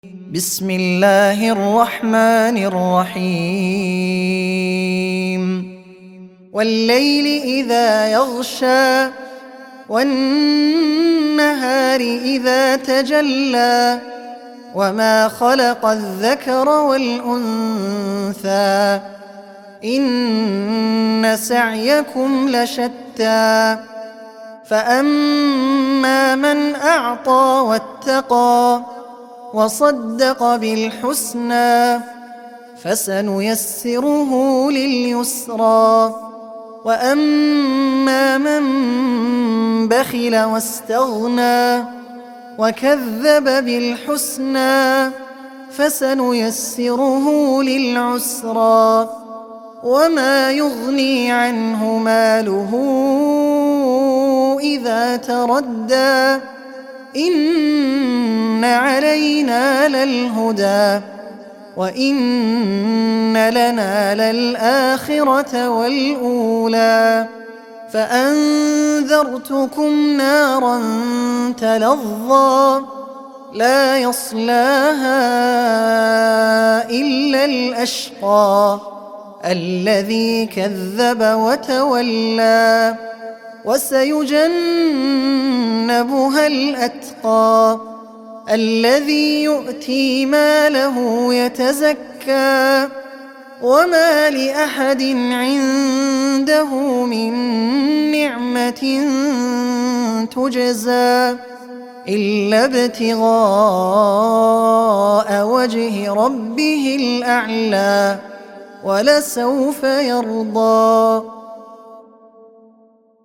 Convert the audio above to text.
بسم الله الرحمن الرحيم والليل إذا يغشى والنهار إذا تجلى وما خلق الذكر والأنثى إن سعيكم لشتى فأما من أعطى واتقى وصدق بالحسنى فسنيسره لليسرى وأما من بخل واستغنى وكذب بالحسنى فسنيسره للعسرى وما يغني عنه ماله إذا تردى إن علينا للهدى وإن لنا للآخرة والأولى فأنذرتكم نارا تلظى لا يصلاها إلا الأشقى الذي كذب وتولى وسيجنبها الأتقى الذي يؤتي ماله يتزكى وما لأحد عنده من نعمة تجزى إلا ابتغاء وجه ربه الأعلى ولسوف يرضى.